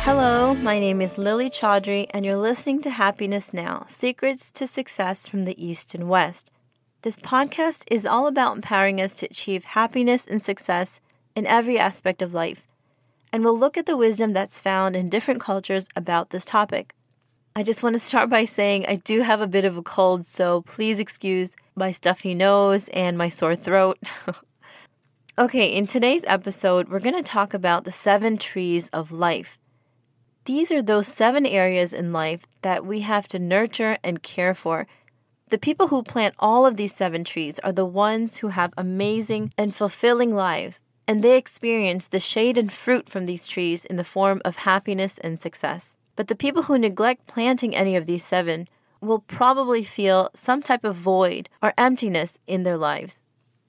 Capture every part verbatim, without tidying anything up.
Hello, my name is Lily Chaudhry, and you're listening to Happiness Now, Secrets to Success from the East and West. This podcast is all about empowering us to achieve happiness and success in every aspect of life, and we'll look at the wisdom that's found in different cultures about this topic. I just want to start by saying I do have a bit of a cold, so please excuse my stuffy nose and my sore throat. Okay, in today's episode, we're going to talk about the seven trees of life. These are those seven areas in life that we have to nurture and care for. The people who plant all of these seven trees are the ones who have amazing and fulfilling lives, and they experience the shade and fruit from these trees in the form of happiness and success. But the people who neglect planting any of these seven will probably feel some type of void or emptiness in their lives.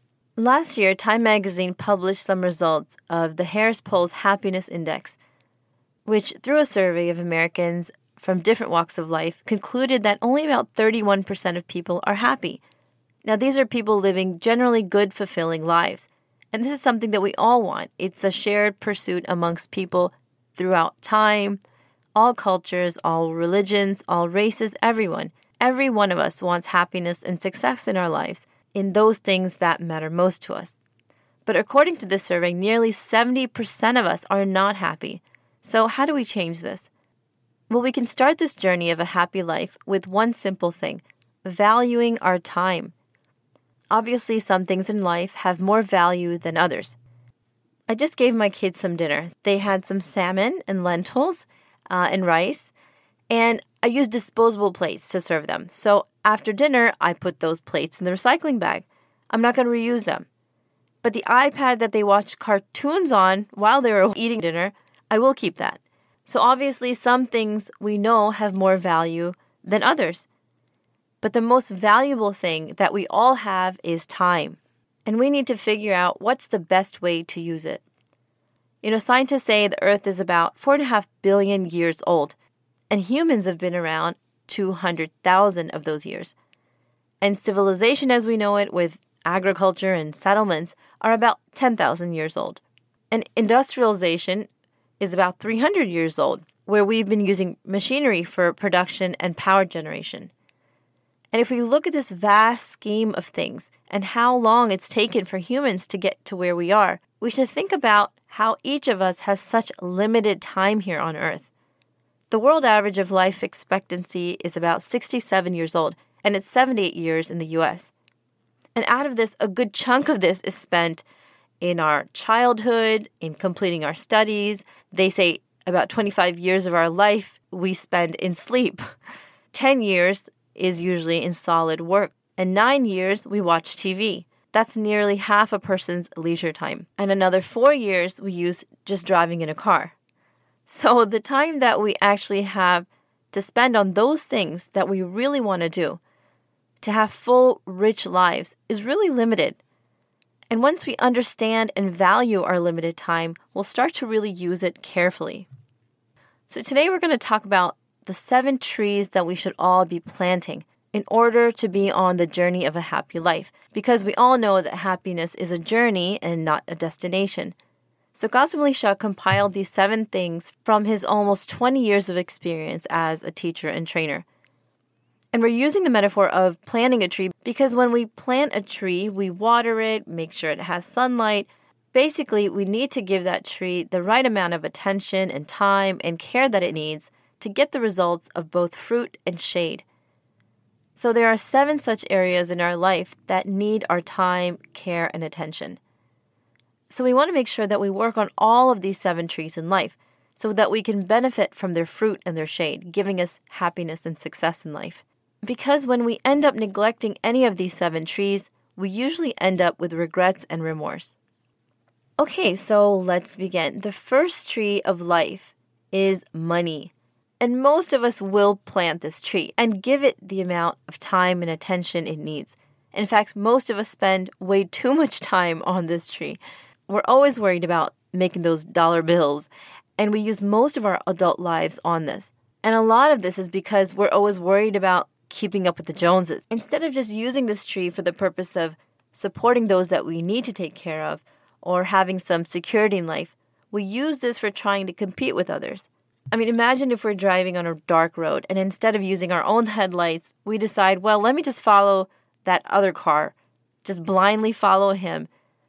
Last year, Time magazine published some results of the Harris-Poll's Happiness Index, which, through a survey of Americans from different walks of life, concluded that only about thirty-one percent of people are happy. Now, these are people living generally good, fulfilling lives. And this is something that we all want. It's a shared pursuit amongst people throughout time, all cultures, all religions, all races, everyone. Every one of us wants happiness and success in our lives, in those things that matter most to us. But according to this survey, nearly seventy percent of us are not happy. So how do we change this? Well, we can start this journey of a happy life with one simple thing: valuing our time. Obviously, some things in life have more value than others. I just gave my kids some dinner. They had some salmon and lentils uh, and rice, and I used disposable plates to serve them. So after dinner, I put those plates in the recycling bag. I'm not going to reuse them. But the iPad that they watched cartoons on while they were eating dinner, I will keep that. So obviously, some things we know have more value than others. But the most valuable thing that we all have is time. And we need to figure out what's the best way to use it. You know, scientists say the Earth is about four and a half billion years old, and humans have been around two hundred thousand of those years. And civilization as we know it, with agriculture and settlements, are about ten thousand years old. And industrialization is about three hundred years old, where we've been using machinery for production and power generation. And if we look at this vast scheme of things and how long it's taken for humans to get to where we are, we should think about how each of us has such limited time here on Earth. The world average of life expectancy is about sixty-seven years old, and it's seventy-eight years in the U S. And out of this, a good chunk of this is spent in our childhood, in completing our studies. They say about twenty-five years of our life we spend in sleep. ten years is usually in solid work. And nine years we watch T V. That's nearly half a person's leisure time. And another four years we use just driving in a car. So the time that we actually have to spend on those things that we really want to do, to have full, rich lives, is really limited. And once we understand and value our limited time, we'll start to really use it carefully. So today we're going to talk about the seven trees that we should all be planting in order to be on the journey of a happy life, because we all know that happiness is a journey and not a destination. So Gautam Elisha compiled these seven things from his almost twenty years of experience as a teacher and trainer. And we're using the metaphor of planting a tree because when we plant a tree, we water it, make sure it has sunlight. Basically, we need to give that tree the right amount of attention and time and care that it needs to get the results of both fruit and shade. So there are seven such areas in our life that need our time, care, and attention. So we want to make sure that we work on all of these seven trees in life so that we can benefit from their fruit and their shade, giving us happiness and success in life. Because when we end up neglecting any of these seven trees, we usually end up with regrets and remorse. Okay, so let's begin. The first tree of life is money. And most of us will plant this tree and give it the amount of time and attention it needs. In fact, most of us spend way too much time on this tree. We're always worried about making those dollar bills, and we use most of our adult lives on this. And a lot of this is because we're always worried about keeping up with the Joneses, instead of just using this tree for the purpose of supporting those that we need to take care of or having some security in life. We use this for trying to compete with others. I mean, imagine if we're driving on a dark road and instead of using our own headlights, we decide, well, let me just follow that other car, just blindly follow him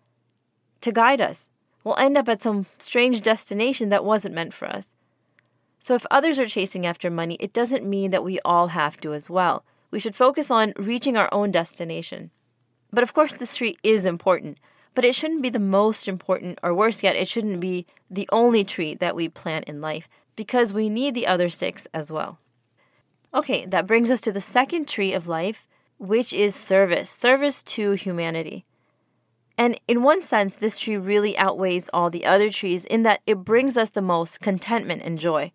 to guide us. We'll end up at some strange destination that wasn't meant for us. So if others are chasing after money, it doesn't mean that we all have to as well. We should focus on reaching our own destination. But of course, this tree is important, but it shouldn't be the most important, or worse yet, it shouldn't be the only tree that we plant in life, because we need the other six as well. Okay, that brings us to the second tree of life, which is service, service to humanity. And in one sense, this tree really outweighs all the other trees in that it brings us the most contentment and joy.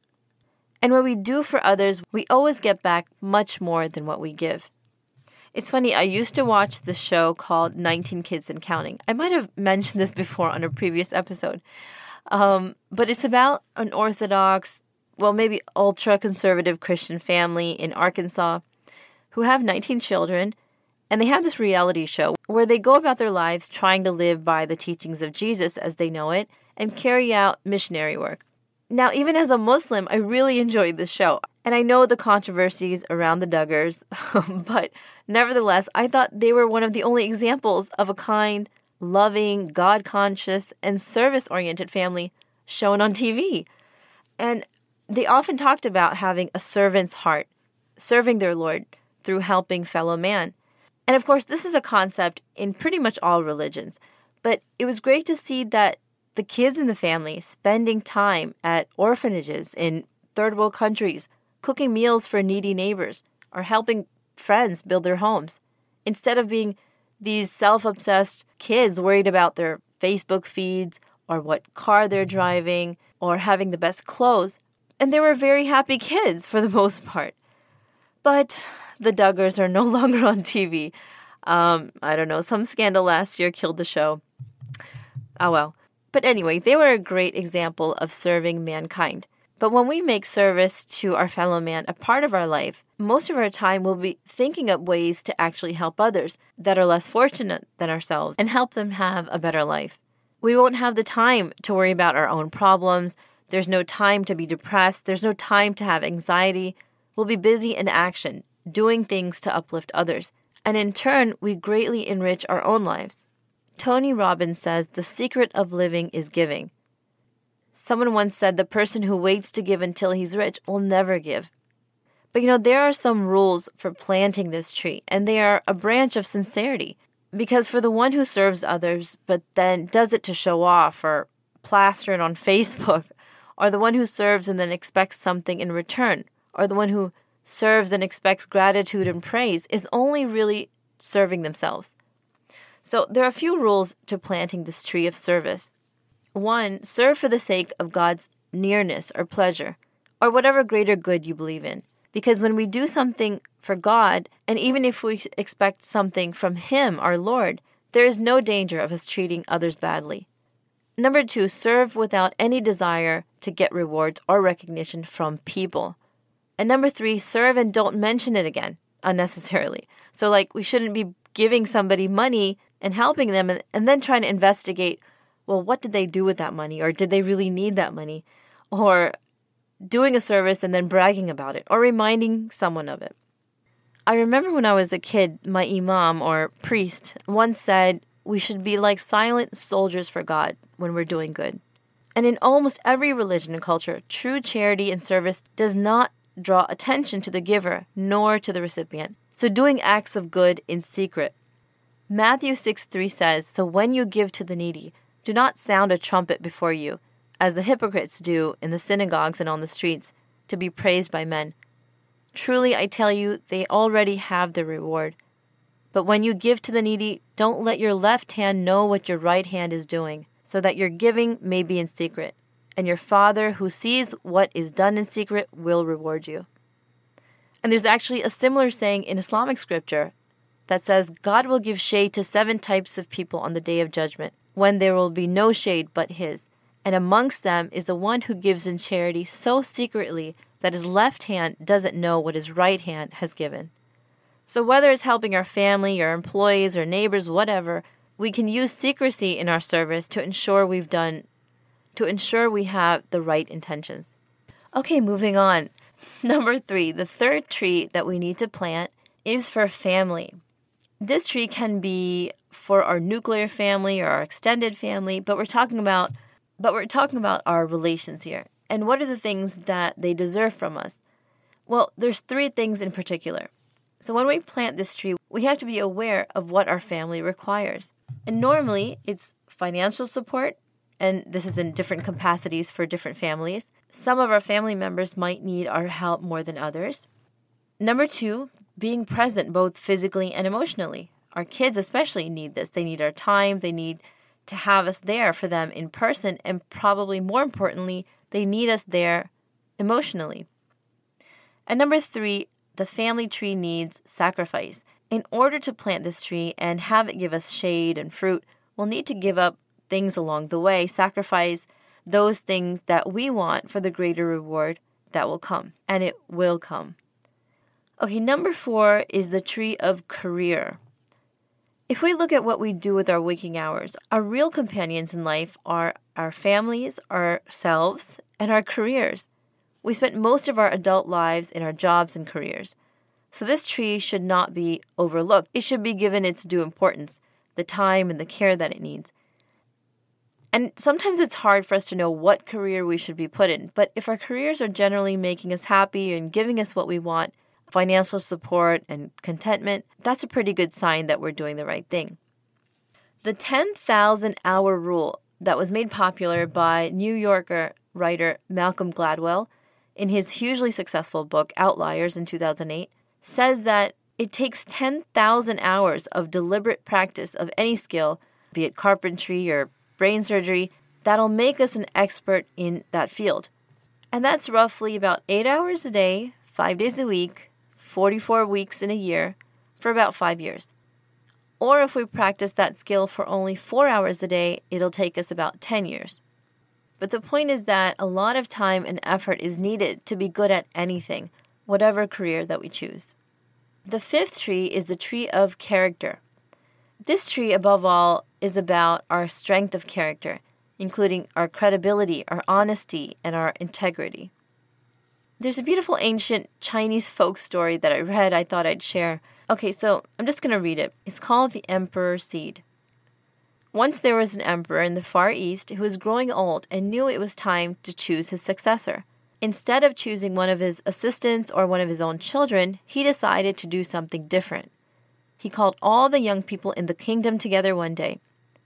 And when we do for others, we always get back much more than what we give. It's funny, I used to watch this show called nineteen Kids and Counting. I might have mentioned this before on a previous episode. Um, but it's about an Orthodox, well, maybe ultra-conservative Christian family in Arkansas who have nineteen children, and they have this reality show where they go about their lives trying to live by the teachings of Jesus as they know it and carry out missionary work. Now, even as a Muslim, I really enjoyed this show. And I know the controversies around the Duggars, but nevertheless, I thought they were one of the only examples of a kind, loving, God-conscious, and service-oriented family shown on T V. And they often talked about having a servant's heart, serving their Lord through helping fellow man. And of course, this is a concept in pretty much all religions. But it was great to see that the kids in the family spending time at orphanages in third world countries, cooking meals for needy neighbors, or helping friends build their homes, instead of being these self-obsessed kids worried about their Facebook feeds or what car they're driving or having the best clothes. And they were very happy kids for the most part. But the Duggars are no longer on T V. Um, I don't know, some scandal last year killed the show. Oh well. But anyway, they were a great example of serving mankind. But when we make service to our fellow man a part of our life, most of our time will be thinking up ways to actually help others that are less fortunate than ourselves and help them have a better life. We won't have the time to worry about our own problems. There's no time to be depressed. There's no time to have anxiety. We'll be busy in action, doing things to uplift others. And in turn, we greatly enrich our own lives. Tony Robbins says the secret of living is giving. Someone once said the person who waits to give until he's rich will never give. But you know, there are some rules for planting this tree, and they are a branch of sincerity. Because for the one who serves others, but then does it to show off or plaster it on Facebook, or the one who serves and then expects something in return, or the one who serves and expects gratitude and praise, is only really serving themselves. So there are a few rules to planting this tree of service. One, serve for the sake of God's nearness or pleasure, or whatever greater good you believe in. Because when we do something for God, and even if we expect something from Him, our Lord, there is no danger of us treating others badly. Number two, serve without any desire to get rewards or recognition from people. And number three, serve and don't mention it again unnecessarily. So like we shouldn't be giving somebody money and helping them and, and then trying to investigate, well, what did they do with that money? Or did they really need that money? Or doing a service and then bragging about it or reminding someone of it. I remember when I was a kid, my imam or priest once said we should be like silent soldiers for God when we're doing good. And in almost every religion and culture, true charity and service does not draw attention to the giver nor to the recipient. So doing acts of good in secret. Matthew six three says, "So when you give to the needy, do not sound a trumpet before you, as the hypocrites do in the synagogues and on the streets, to be praised by men. Truly, I tell you, they already have their reward. But when you give to the needy, don't let your left hand know what your right hand is doing, so that your giving may be in secret. And your Father, who sees what is done in secret, will reward you." And there's actually a similar saying in Islamic scripture that says, God will give shade to seven types of people on the day of judgment, when there will be no shade but His. And amongst them is the one who gives in charity so secretly that his left hand doesn't know what his right hand has given. So whether it's helping our family, our employees, or neighbors, whatever, we can use secrecy in our service to ensure we've done, to ensure we have the right intentions. Okay, moving on. Number three, the third tree that we need to plant is for family. This tree can be for our nuclear family or our extended family, but we're talking about but we're talking about our relations here. And what are the things that they deserve from us? Well, there's three things in particular. So when we plant this tree, we have to be aware of what our family requires. And normally, it's financial support, and this is in different capacities for different families. Some of our family members might need our help more than others. Number two, being present both physically and emotionally. Our kids especially need this. They need our time. They need to have us there for them in person. And probably more importantly, they need us there emotionally. And number three, the family tree needs sacrifice. In order to plant this tree and have it give us shade and fruit, we'll need to give up things along the way, sacrifice those things that we want for the greater reward that will come. And it will come. Okay, number four is the tree of career. If we look at what we do with our waking hours, our real companions in life are our families, ourselves, and our careers. We spent most of our adult lives in our jobs and careers. So this tree should not be overlooked. It should be given its due importance, the time and the care that it needs. And sometimes it's hard for us to know what career we should be put in. But if our careers are generally making us happy and giving us what we want, financial support and contentment, that's a pretty good sign that we're doing the right thing. The ten thousand hour rule that was made popular by New Yorker writer Malcolm Gladwell in his hugely successful book Outliers in two thousand eight says that it takes ten thousand hours of deliberate practice of any skill, be it carpentry or brain surgery, that'll make us an expert in that field. And that's roughly about eight hours a day, five days a week, forty-four weeks in a year, for about five years. Or if we practice that skill for only four hours a day, it'll take us about ten years. But the point is that a lot of time and effort is needed to be good at anything, whatever career that we choose. The fifth tree is the tree of character. This tree, above all, is about our strength of character, including our credibility, our honesty, and our integrity. There's a beautiful ancient Chinese folk story that I read I thought I'd share. Okay, so I'm just going to read it. It's called The Emperor's Seed. Once there was an emperor in the Far East who was growing old and knew it was time to choose his successor. Instead of choosing one of his assistants or one of his own children, he decided to do something different. He called all the young people in the kingdom together one day.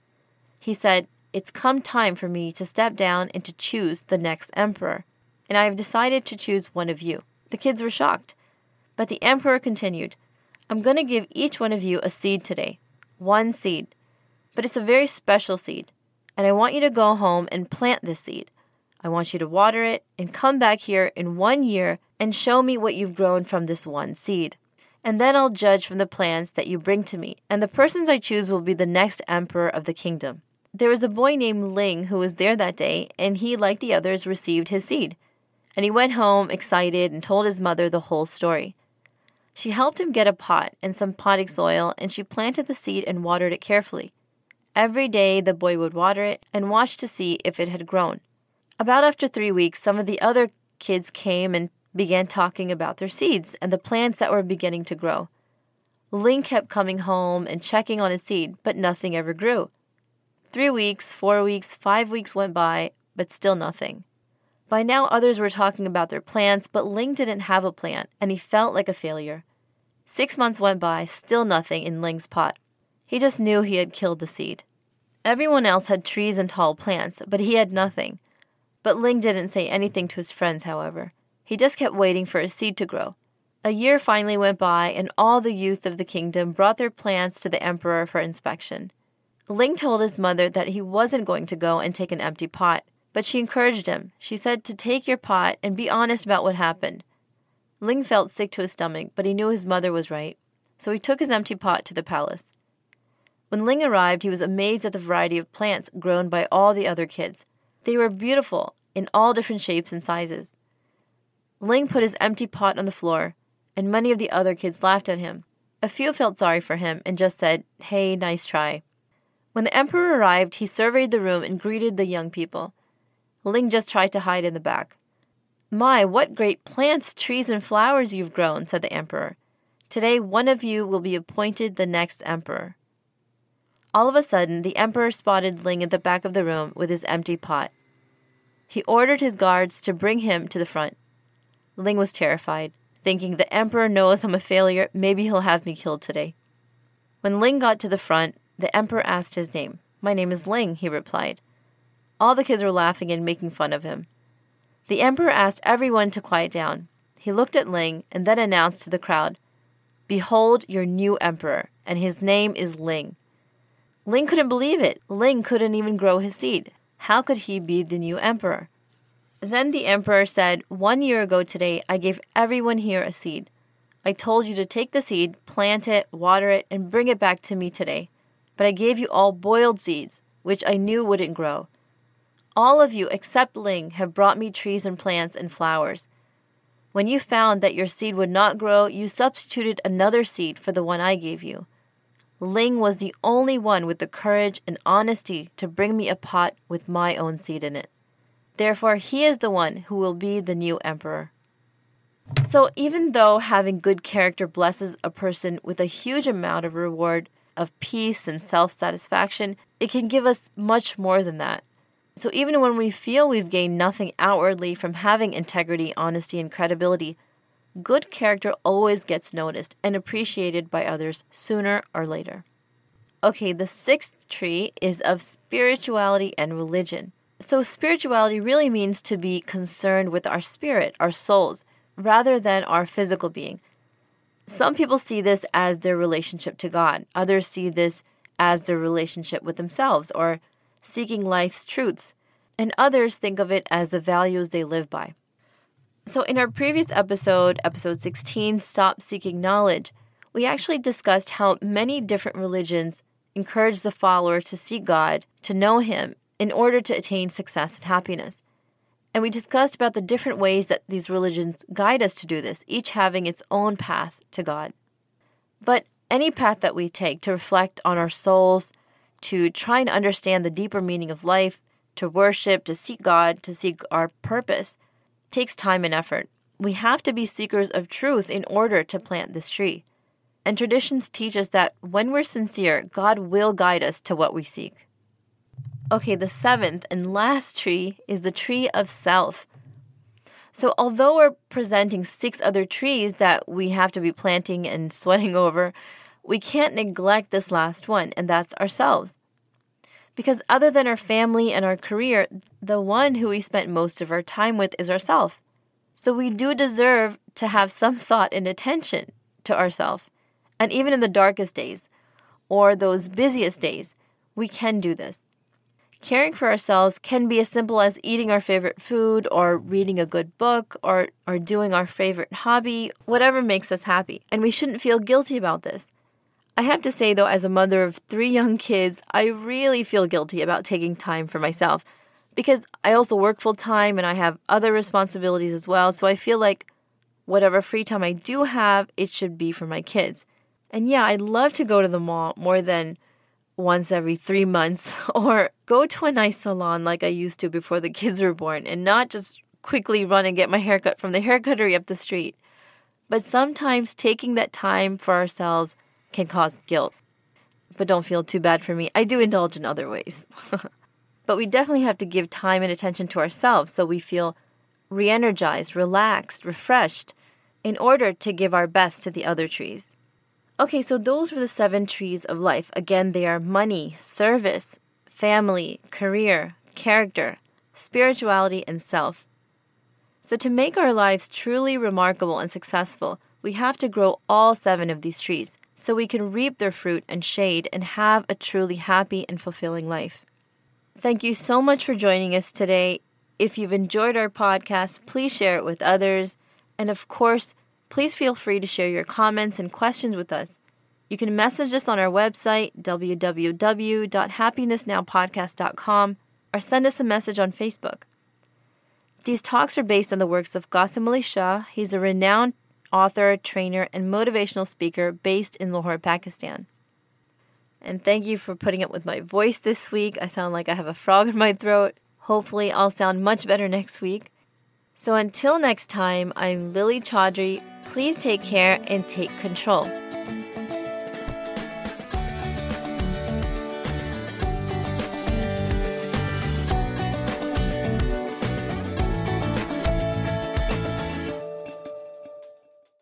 He said, "It's come time for me to step down and to choose the next emperor, and I have decided to choose one of you." The kids were shocked, but the emperor continued, "I'm going to give each one of you a seed today, one seed, but it's a very special seed, and I want you to go home and plant this seed. I want you to water it and come back here in one year and show me what you've grown from this one seed. And then I'll judge from the plants that you bring to me, and the persons I choose will be the next emperor of the kingdom." There was a boy named Ling who was there that day, and he, like the others, received his seed. And he went home excited and told his mother the whole story. She helped him get a pot and some potting soil, and she planted the seed and watered it carefully. Every day the boy would water it and watch to see if it had grown. About after three weeks, some of the other kids came and began talking about their seeds and the plants that were beginning to grow. Ling kept coming home and checking on his seed, but nothing ever grew. Three weeks, four weeks, five weeks went by, but still nothing. By now others were talking about their plants, but Ling didn't have a plant, and he felt like a failure. Six months went by, still nothing in Ling's pot. He just knew he had killed the seed. Everyone else had trees and tall plants, but he had nothing. But Ling didn't say anything to his friends, however. He just kept waiting for his seed to grow. A year finally went by, and all the youth of the kingdom brought their plants to the emperor for inspection. Ling told his mother that he wasn't going to go and take an empty pot, but she encouraged him. She said to take your pot and be honest about what happened. Ling felt sick to his stomach, but he knew his mother was right, so he took his empty pot to the palace. When Ling arrived, he was amazed at the variety of plants grown by all the other kids. They were beautiful, in all different shapes and sizes. Ling put his empty pot on the floor, and many of the other kids laughed at him. A few felt sorry for him and just said, "Hey, nice try." When the emperor arrived, he surveyed the room and greeted the young people. Ling just tried to hide in the back. "My, what great plants, trees, and flowers you've grown," said the emperor. "Today one of you will be appointed the next emperor." All of a sudden, the emperor spotted Ling at the back of the room with his empty pot. He ordered his guards to bring him to the front. Ling was terrified, thinking, "The emperor knows I'm a failure, maybe he'll have me killed today." When Ling got to the front, the emperor asked his name. "My name is Ling," he replied. All the kids were laughing and making fun of him. The emperor asked everyone to quiet down. He looked at Ling and then announced to the crowd, "Behold your new emperor, and his name is Ling." Ling couldn't believe it. Ling couldn't even grow his seed. How could he be the new emperor? Then the emperor said, "One year ago today, I gave everyone here a seed. I told you to take the seed, plant it, water it, and bring it back to me today. But I gave you all boiled seeds, which I knew wouldn't grow. All of you, except Ling, have brought me trees and plants and flowers. When you found that your seed would not grow, you substituted another seed for the one I gave you. Ling was the only one with the courage and honesty to bring me a pot with my own seed in it. Therefore, he is the one who will be the new emperor." So even though having good character blesses a person with a huge amount of reward, of peace and self-satisfaction, it can give us much more than that. So even when we feel we've gained nothing outwardly from having integrity, honesty, and credibility, good character always gets noticed and appreciated by others sooner or later. Okay, the sixth tree is of spirituality and religion. So spirituality really means to be concerned with our spirit, our souls, rather than our physical being. Some people see this as their relationship to God. Others see this as their relationship with themselves or seeking life's truths. And others think of it as the values they live by. So in our previous episode, episode sixteen, Stop Seeking Knowledge, we actually discussed how many different religions encourage the follower to seek God, to know Him, in order to attain success and happiness. And we discussed about the different ways that these religions guide us to do this, each having its own path to God. But any path that we take to reflect on our souls, to try and understand the deeper meaning of life, to worship, to seek God, to seek our purpose, takes time and effort. We have to be seekers of truth in order to plant this tree. And traditions teach us that when we're sincere, God will guide us to what we seek. Okay, the seventh and last tree is the tree of self. So although we're presenting six other trees that we have to be planting and sweating over, we can't neglect this last one, and that's ourselves. Because other than our family and our career, the one who we spent most of our time with is ourselves. So we do deserve to have some thought and attention to ourselves. And even in the darkest days, or those busiest days, we can do this. Caring for ourselves can be as simple as eating our favorite food, or reading a good book, or, or doing our favorite hobby, whatever makes us happy. And we shouldn't feel guilty about this. I have to say, though, as a mother of three young kids, I really feel guilty about taking time for myself because I also work full-time and I have other responsibilities as well. So I feel like whatever free time I do have, it should be for my kids. And yeah, I'd love to go to the mall more than once every three months or go to a nice salon like I used to before the kids were born and not just quickly run and get my haircut from the haircuttery up the street. But sometimes taking that time for ourselves can cause guilt. But don't feel too bad for me. I do indulge in other ways. But we definitely have to give time and attention to ourselves so we feel re-energized, relaxed, refreshed in order to give our best to the other trees. Okay, so those were the seven trees of life. Again, they are money, service, family, career, character, spirituality, and self. So to make our lives truly remarkable and successful, we have to grow all seven of these trees so we can reap their fruit and shade and have a truly happy and fulfilling life. Thank you so much for joining us today. If you've enjoyed our podcast, please share it with others. And of course, please feel free to share your comments and questions with us. You can message us on our website, w w w dot happiness now podcast dot com, or send us a message on Facebook. These talks are based on the works of Qasim Ali Shah. He's a renowned author, trainer, and motivational speaker based in Lahore, Pakistan. And thank you for putting up with my voice this week. I sound like I have a frog in my throat. Hopefully I'll sound much better next week. So until next time, I'm Lily Chaudhry. Please take care and take control.